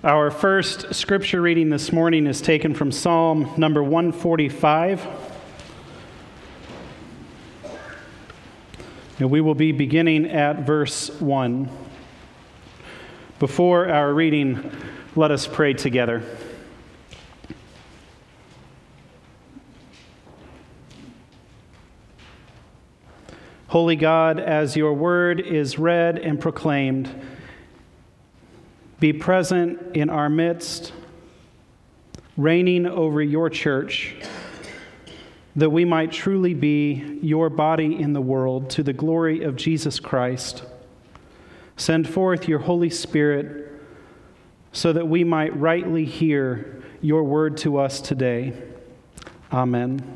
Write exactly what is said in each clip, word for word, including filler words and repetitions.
Our first scripture reading this morning is taken from Psalm number one forty-five. And we will be beginning at verse one. Before our reading, let us pray together. Holy God, as your word is read and proclaimed, be present in our midst, reigning over your church, that we might truly be your body in the world to the glory of Jesus Christ. Send forth your Holy Spirit so that we might rightly hear your word to us today. Amen.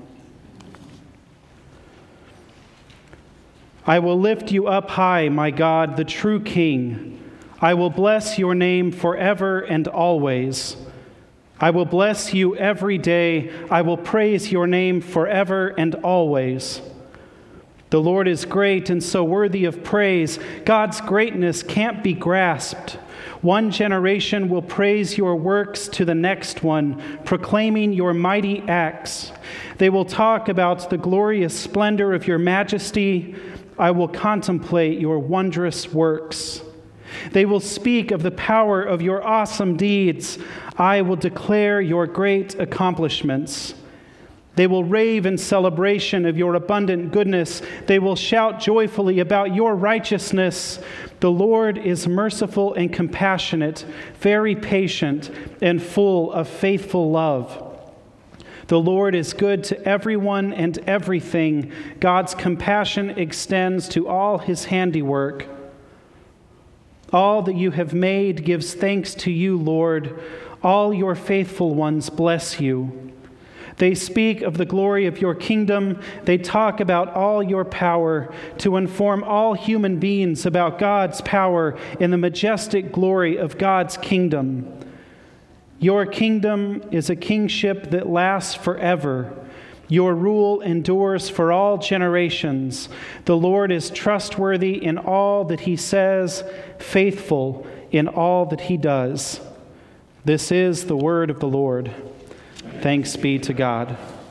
I will lift you up high, my God, the true King. I will bless your name forever and always. I will bless you every day. I will praise your name forever and always. The Lord is great and so worthy of praise. God's greatness can't be grasped. One generation will praise your works to the next one, proclaiming your mighty acts. They will talk about the glorious splendor of your majesty. I will contemplate your wondrous works. They will speak of the power of your awesome deeds. I will declare your great accomplishments. They will rave in celebration of your abundant goodness. They will shout joyfully about your righteousness. The Lord is merciful and compassionate, very patient, and full of faithful love. The Lord is good to everyone and everything. God's compassion extends to all his handiwork. All that you have made gives thanks to you, Lord. All your faithful ones bless you. They speak of the glory of your kingdom. They talk about all your power to inform all human beings about God's power in the majestic glory of God's kingdom. Your kingdom is a kingship that lasts forever. Your rule endures for all generations. The Lord is trustworthy in all that he says, faithful in all that he does. This is the word of the Lord. Thanks be to God.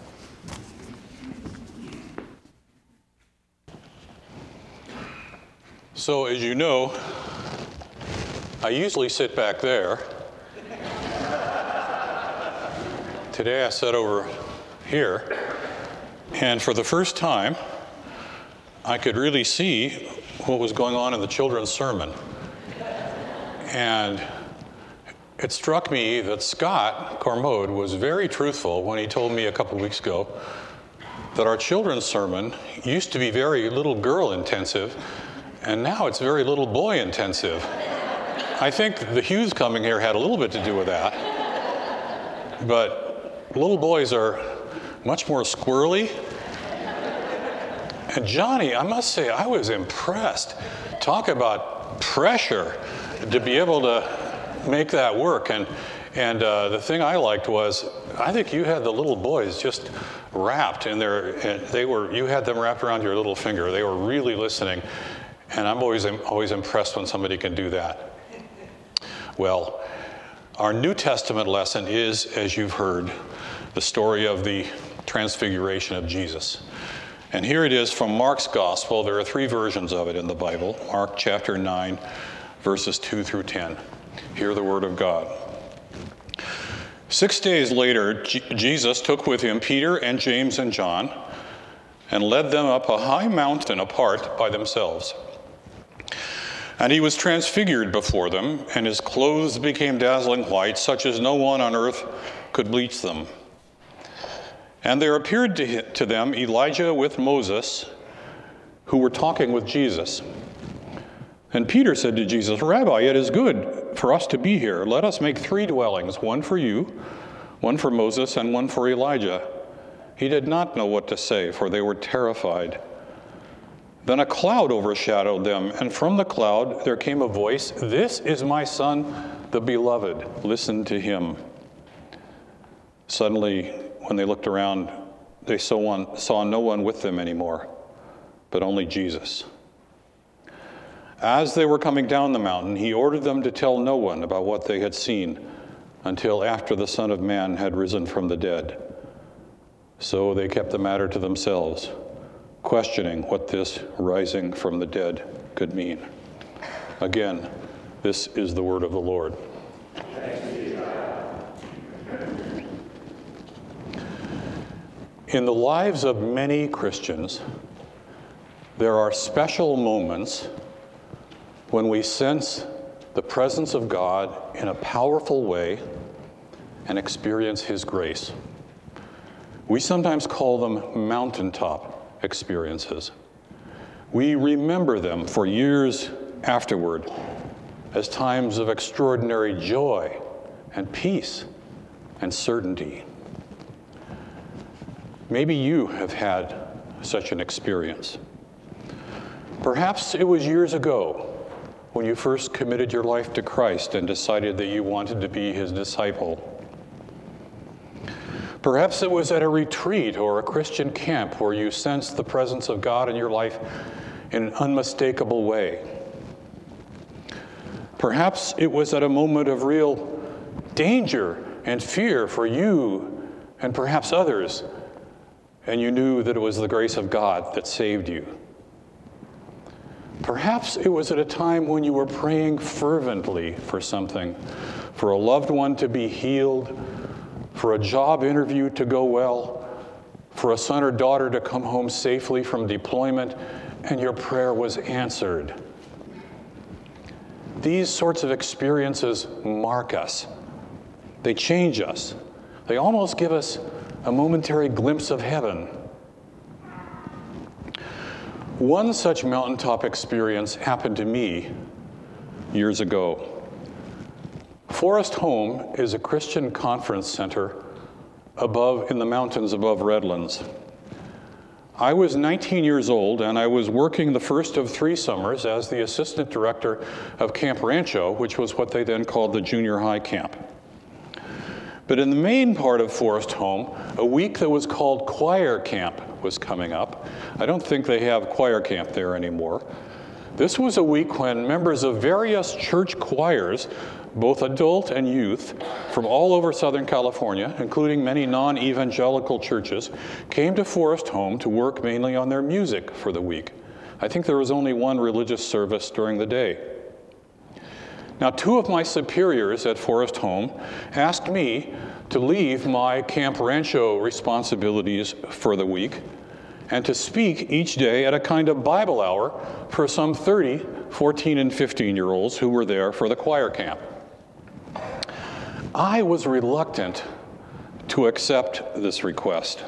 So, as you know, I usually sit back there. Today I sat over here, and for the first time, I could really see what was going on in the children's sermon. And it struck me that Scott Cormode was very truthful when he told me a couple weeks ago that our children's sermon used to be very little girl intensive, and now it's very little boy intensive. I think the Hughes coming here had a little bit to do with that. But little boys are much more squirrely. And Johnny, I must say, I was impressed. Talk about pressure to be able to make that work. And and uh, the thing I liked was, I think you had the little boys just wrapped in their, they were, you had them wrapped around your little finger. They were really listening. And I'm always, always impressed when somebody can do that. Well, our New Testament lesson is, as you've heard, the story of the transfiguration of Jesus. And here it is from Mark's Gospel. There are three versions of it in the Bible. Mark chapter nine, verses two through ten. Hear the word of God. Six days later, G- Jesus took with him Peter and James and John and led them up a high mountain apart by themselves. And he was transfigured before them, and his clothes became dazzling white, such as no one on earth could bleach them. And there appeared to, to them Elijah with Moses, who were talking with Jesus. And Peter said to Jesus, Rabbi, it is good for us to be here. Let us make three dwellings, one for you, one for Moses, and one for Elijah. He did not know what to say, for they were terrified. Then a cloud overshadowed them, and from the cloud there came a voice, This is my son, the beloved. Listen to him. Suddenly, when they looked around, they saw, one, saw no one with them anymore, but only Jesus. As they were coming down the mountain, he ordered them to tell no one about what they had seen until after the Son of Man had risen from the dead. So they kept the matter to themselves, questioning what this rising from the dead could mean. Again, this is the word of the Lord. In the lives of many Christians, there are special moments when we sense the presence of God in a powerful way and experience His grace. We sometimes call them mountaintop experiences. We remember them for years afterward as times of extraordinary joy and peace and certainty. Maybe you have had such an experience. Perhaps it was years ago when you first committed your life to Christ and decided that you wanted to be His disciple. Perhaps it was at a retreat or a Christian camp where you sensed the presence of God in your life in an unmistakable way. Perhaps it was at a moment of real danger and fear for you and perhaps others, and you knew that it was the grace of God that saved you. Perhaps it was at a time when you were praying fervently for something, for a loved one to be healed, for a job interview to go well, for a son or daughter to come home safely from deployment, and your prayer was answered. These sorts of experiences mark us. They change us. They almost give us a momentary glimpse of heaven. One such mountaintop experience happened to me years ago. Forest Home is a Christian conference center above in the mountains above Redlands. I was nineteen years old, and I was working the first of three summers as the assistant director of Camp Rancho, which was what they then called the junior high camp. But in the main part of Forest Home, a week that was called Choir Camp was coming up. I don't think they have Choir Camp there anymore. This was a week when members of various church choirs, both adult and youth, from all over Southern California, including many non-evangelical churches, came to Forest Home to work mainly on their music for the week. I think there was only one religious service during the day. Now, two of my superiors at Forest Home asked me to leave my Camp Rancho responsibilities for the week and to speak each day at a kind of Bible hour for some thirty fourteen and fifteen-year-olds who were there for the choir camp. I was reluctant to accept this request.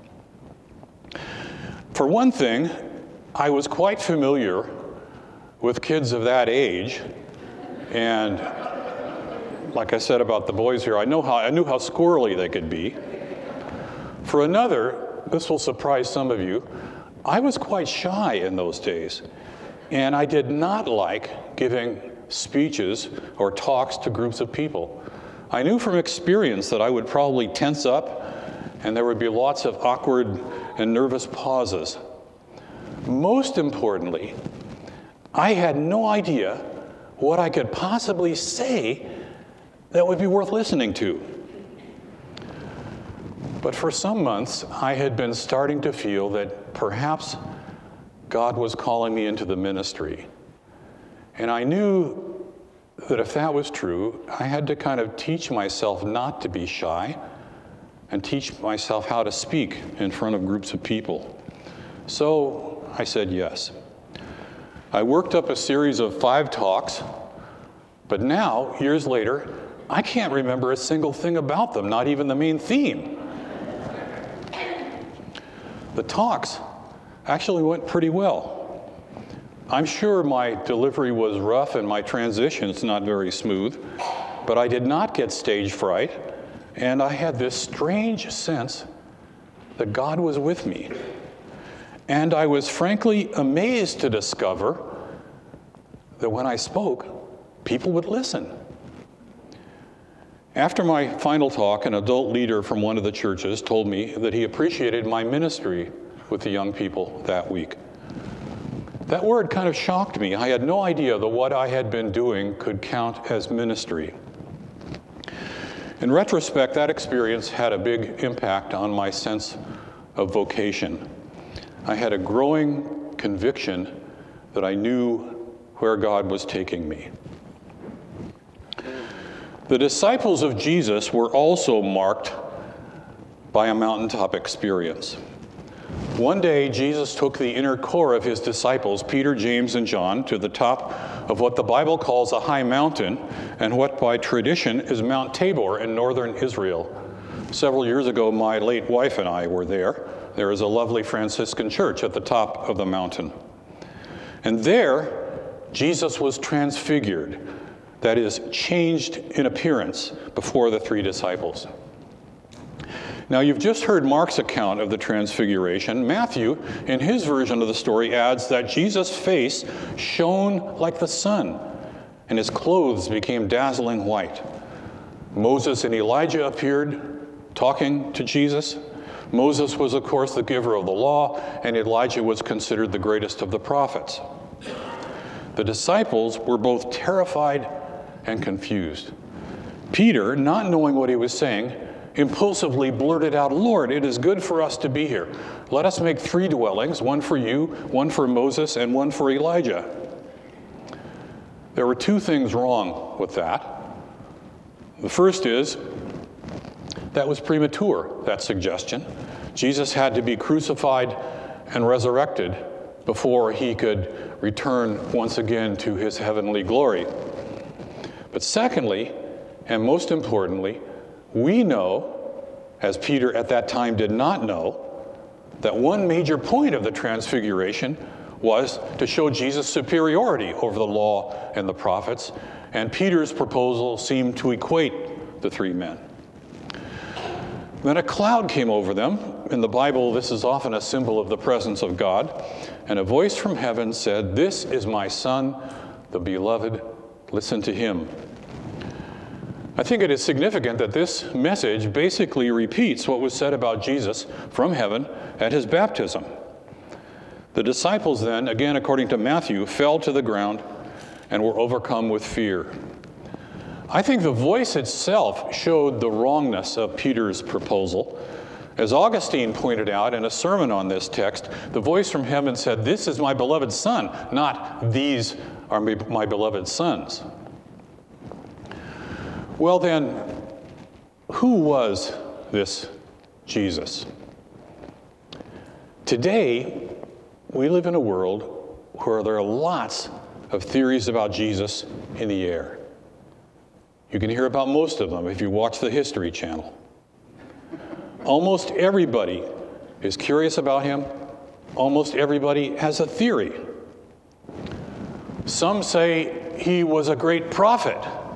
For one thing, I was quite familiar with kids of that age. And like I said about the boys here, I know how I knew how squirrely they could be. For another, this will surprise some of you, I was quite shy in those days. And I did not like giving speeches or talks to groups of people. I knew from experience that I would probably tense up and there would be lots of awkward and nervous pauses. Most importantly, I had no idea what I could possibly say that would be worth listening to. But for some months, I had been starting to feel that perhaps God was calling me into the ministry. And I knew that if that was true, I had to kind of teach myself not to be shy and teach myself how to speak in front of groups of people. So I said yes. I worked up a series of five talks, but now, years later, I can't remember a single thing about them, not even the main theme. The talks actually went pretty well. I'm sure my delivery was rough and my transitions not very smooth, but I did not get stage fright, and I had this strange sense that God was with me. And I was frankly amazed to discover that when I spoke, people would listen. After my final talk, an adult leader from one of the churches told me that he appreciated my ministry with the young people that week. That word kind of shocked me. I had no idea that what I had been doing could count as ministry. In retrospect, that experience had a big impact on my sense of vocation. I had a growing conviction that I knew where God was taking me. The disciples of Jesus were also marked by a mountaintop experience. One day, Jesus took the inner core of his disciples, Peter, James, and John, to the top of what the Bible calls a high mountain, and what by tradition is Mount Tabor in northern Israel. Several years ago, my late wife and I were there. There is a lovely Franciscan church at the top of the mountain. And there, Jesus was transfigured, that is, changed in appearance before the three disciples. Now, you've just heard Mark's account of the transfiguration. Matthew, in his version of the story, adds that Jesus' face shone like the sun, and his clothes became dazzling white. Moses and Elijah appeared, talking to Jesus. Moses was, of course, the giver of the law, and Elijah was considered the greatest of the prophets. The disciples were both terrified and confused. Peter, not knowing what he was saying, impulsively blurted out, "Lord, it is good for us to be here. Let us make three dwellings, one for you, one for Moses, and one for Elijah." There were two things wrong with that. The first is, that was premature, that suggestion. Jesus had to be crucified and resurrected before he could return once again to his heavenly glory. But secondly, and most importantly, we know, as Peter at that time did not know, that one major point of the transfiguration was to show Jesus' superiority over the law and the prophets, and Peter's proposal seemed to equate the three men. Then a cloud came over them. In the Bible, this is often a symbol of the presence of God. And a voice from heaven said, "This is my Son, the beloved. Listen to him." I think it is significant that this message basically repeats what was said about Jesus from heaven at his baptism. The disciples then, again according to Matthew, fell to the ground and were overcome with fear. I think the voice itself showed the wrongness of Peter's proposal. As Augustine pointed out in a sermon on this text, the voice from heaven said, "This is my beloved Son," not "These are my beloved sons." Well then, who was this Jesus? Today, we live in a world where there are lots of theories about Jesus in the air. You can hear about most of them if you watch the History Channel. Almost everybody is curious about him. Almost everybody has a theory. Some say he was a great prophet,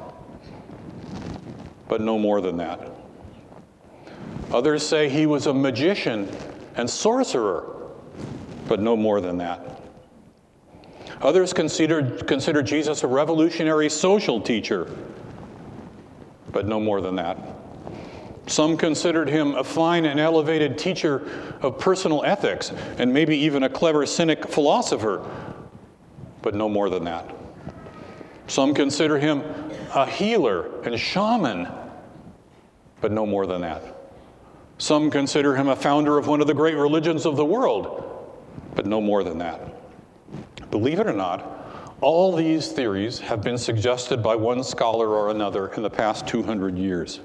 but no more than that. Others say he was a magician and sorcerer, but no more than that. Others consider, consider Jesus a revolutionary social teacher, but no more than that. Some considered him a fine and elevated teacher of personal ethics, and maybe even a clever cynic philosopher, but no more than that. Some consider him a healer and shaman, but no more than that. Some consider him a founder of one of the great religions of the world, but no more than that. Believe it or not, all these theories have been suggested by one scholar or another in the past two hundred years.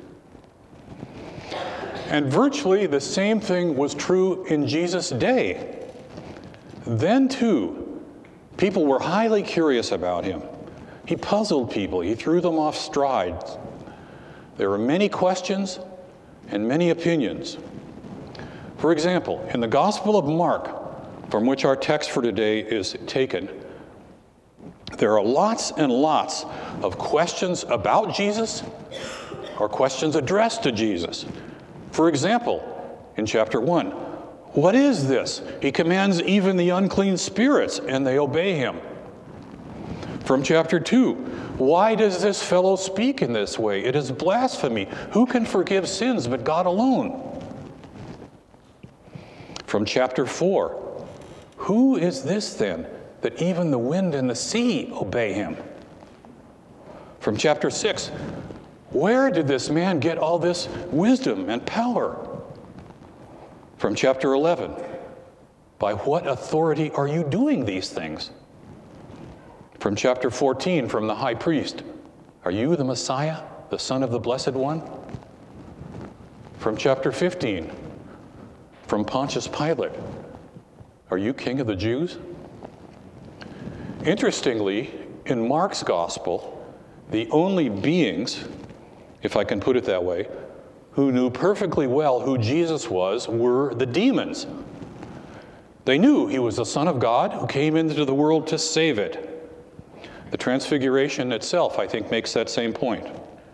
And virtually the same thing was true in Jesus' day. Then, too, people were highly curious about him. He puzzled people. He threw them off stride. There were many questions and many opinions. For example, in the Gospel of Mark, from which our text for today is taken, there are lots and lots of questions about Jesus or questions addressed to Jesus. For example, in chapter one, what is this? He commands even the unclean spirits, and they obey him. From chapter two, why does this fellow speak in this way? It is blasphemy. Who can forgive sins but God alone? From chapter four, who is this then that even the wind and the sea obey him. From chapter six, where did this man get all this wisdom and power? From chapter eleven, by what authority are you doing these things? From chapter fourteen, from the high priest, are you the Messiah, the Son of the Blessed One? From chapter fifteen, from Pontius Pilate, are you King of the Jews? Interestingly, in Mark's gospel, the only beings, if I can put it that way, who knew perfectly well who Jesus was were the demons. They knew he was the Son of God who came into the world to save it. The Transfiguration itself, I think, makes that same point.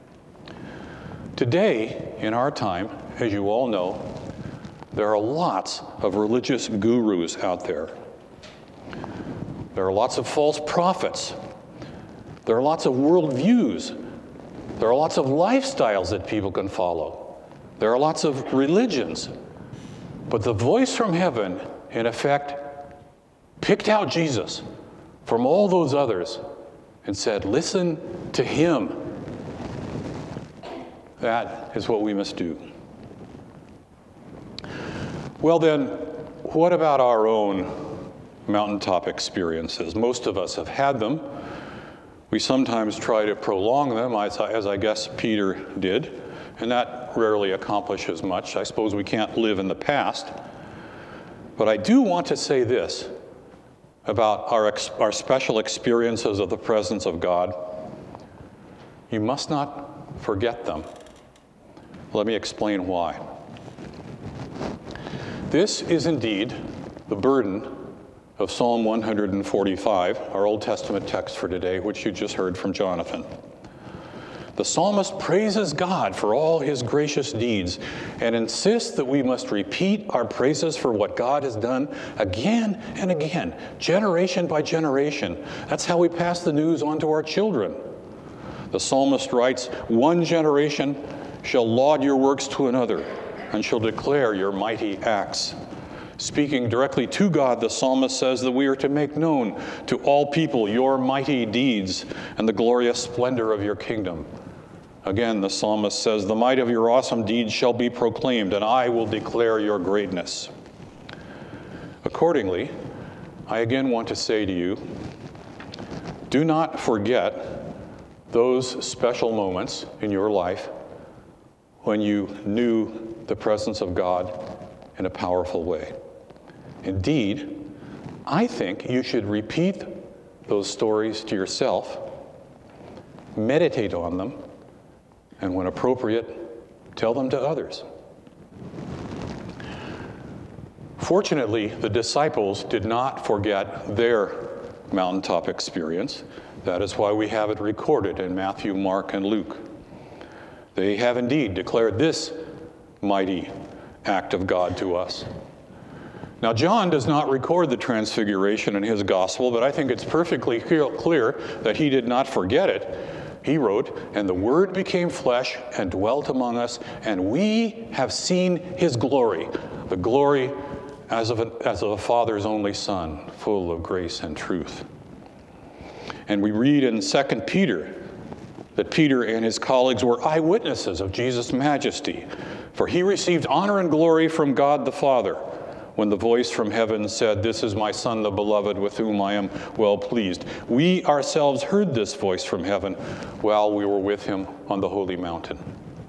Today, in our time, as you all know, there are lots of religious gurus out there. There are lots of false prophets. There are lots of worldviews. There are lots of lifestyles that people can follow. There are lots of religions. But the voice from heaven, in effect, picked out Jesus from all those others and said, listen to him. That is what we must do. Well then, what about our own mountaintop experiences? Most of us have had them. We sometimes try to prolong them, as I, as I guess Peter did, and that rarely accomplishes much. I suppose we can't live in the past. But I do want to say this about our, ex, our special experiences of the presence of God. You must not forget them. Let me explain why. This is indeed the burden of Psalm one hundred forty-five, our Old Testament text for today, which you just heard from Jonathan. The psalmist praises God for all his gracious deeds and insists that we must repeat our praises for what God has done again and again, generation by generation. That's how we pass the news on to our children. The psalmist writes, one generation shall laud your works to another and shall declare your mighty acts. Speaking directly to God, the psalmist says that we are to make known to all people your mighty deeds and the glorious splendor of your kingdom. Again, the psalmist says, the might of your awesome deeds shall be proclaimed, and I will declare your greatness. Accordingly, I again want to say to you, do not forget those special moments in your life when you knew the presence of God in a powerful way. Indeed, I think you should repeat those stories to yourself, meditate on them, and when appropriate, tell them to others. Fortunately, the disciples did not forget their mountaintop experience. That is why we have it recorded in Matthew, Mark, and Luke. They have indeed declared this mighty act of God to us. Now, John does not record the Transfiguration in his gospel, but I think it's perfectly clear that he did not forget it. He wrote, and the Word became flesh and dwelt among us, and we have seen his glory, the glory as of a, as of a Father's only Son, full of grace and truth. And we read in Second Peter that Peter and his colleagues were eyewitnesses of Jesus' majesty, for he received honor and glory from God the Father when the voice from heaven said, this is my Son, the beloved, with whom I am well pleased. We ourselves heard this voice from heaven while we were with him on the holy mountain.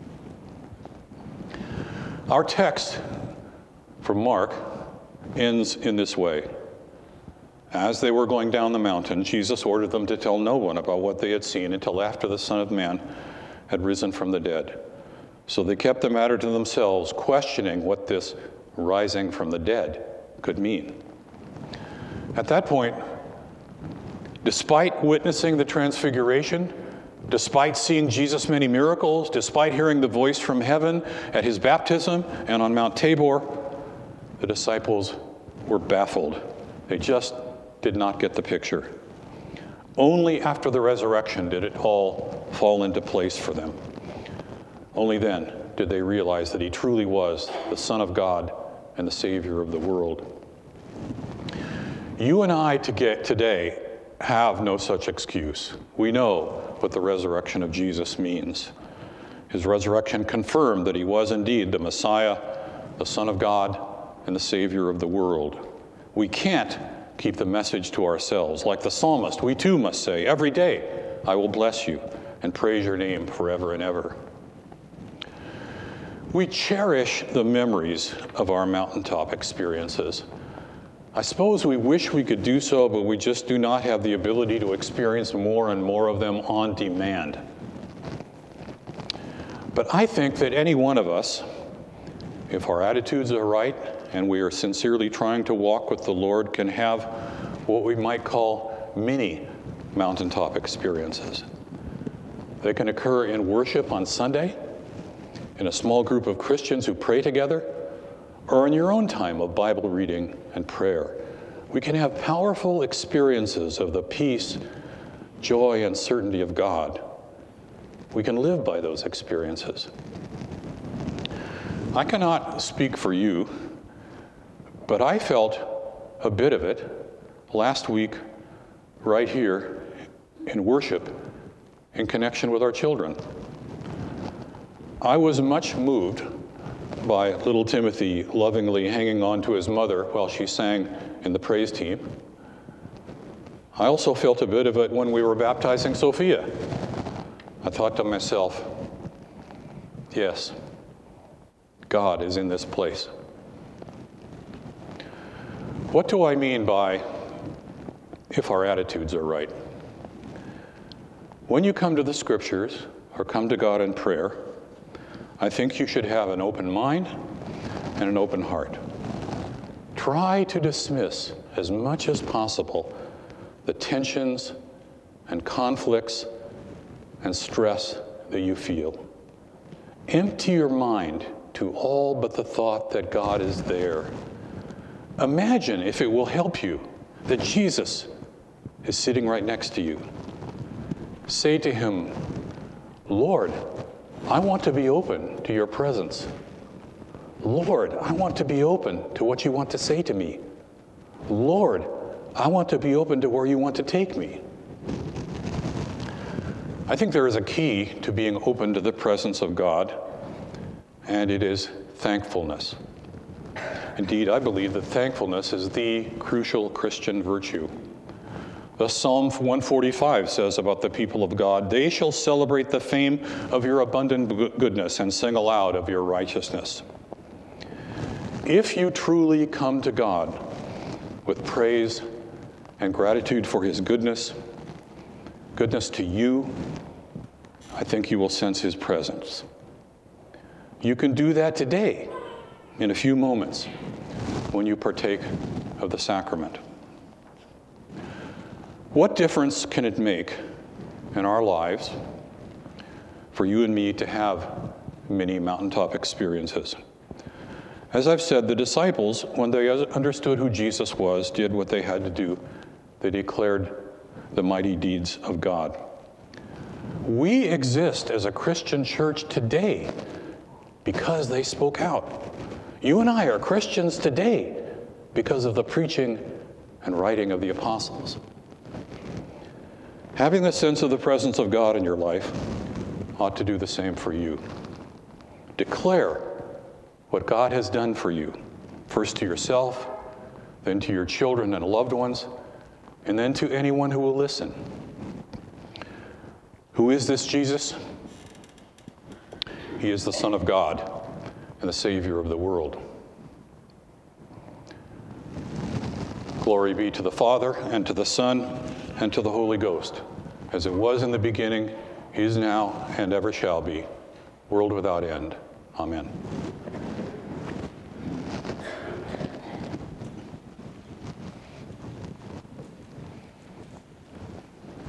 Our text from Mark ends in this way. As they were going down the mountain, Jesus ordered them to tell no one about what they had seen until after the Son of Man had risen from the dead. So they kept the matter to themselves, questioning what this rising from the dead could mean. At that point, despite witnessing the Transfiguration, despite seeing Jesus' many miracles, despite hearing the voice from heaven at his baptism and on Mount Tabor, the disciples were baffled. They just did not get the picture. Only after the resurrection did it all fall into place for them. Only then did they realize that he truly was the Son of God and the Savior of the world. You and I to get today have no such excuse. We know what the resurrection of Jesus means. His resurrection confirmed that he was indeed the Messiah, the Son of God, and the Savior of the world. We can't keep the message to ourselves. Like the psalmist, we too must say, every day, I will bless you and praise your name forever and ever. We cherish the memories of our mountaintop experiences. I suppose we wish we could do so, but we just do not have the ability to experience more and more of them on demand. But I think that any one of us, if our attitudes are right and we are sincerely trying to walk with the Lord, can have what we might call mini mountaintop experiences. They can occur in worship on Sunday, in a small group of Christians who pray together, or in your own time of Bible reading and prayer. We can have powerful experiences of the peace, joy, and certainty of God. We can live by those experiences. I cannot speak for you, but I felt a bit of it last week right here in worship in connection with our children. I was much moved by little Timothy lovingly hanging on to his mother while she sang in the praise team. I also felt a bit of it when we were baptizing Sophia. I thought to myself, yes, God is in this place. What do I mean by if our attitudes are right? When you come to the scriptures or come to God in prayer, I think you should have an open mind and an open heart. Try to dismiss as much as possible the tensions and conflicts and stress that you feel. Empty your mind to all but the thought that God is there. Imagine, if it will help you, that Jesus is sitting right next to you. Say to him, Lord, I want to be open to your presence. Lord, I want to be open to what you want to say to me. Lord, I want to be open to where you want to take me. I think there is a key to being open to the presence of God, and it is thankfulness. Indeed, I believe that thankfulness is the crucial Christian virtue. Thus, Psalm one forty-five says about the people of God, they shall celebrate the fame of your abundant goodness and sing aloud of your righteousness. If you truly come to God with praise and gratitude for his goodness, goodness to you, I think you will sense his presence. You can do that today in a few moments when you partake of the sacrament. What difference can it make in our lives for you and me to have many mountaintop experiences? As I've said, the disciples, when they understood who Jesus was, did what they had to do. They declared the mighty deeds of God. We exist as a Christian church today because they spoke out. You and I are Christians today because of the preaching and writing of the apostles. Having the sense of the presence of God in your life ought to do the same for you. Declare what God has done for you, first to yourself, then to your children and loved ones, and then to anyone who will listen. Who is this Jesus? He is the Son of God and the Savior of the world. Glory be to the Father, and to the Son, and to the Holy Ghost, as it was in the beginning, is now, and ever shall be, world without end. Amen.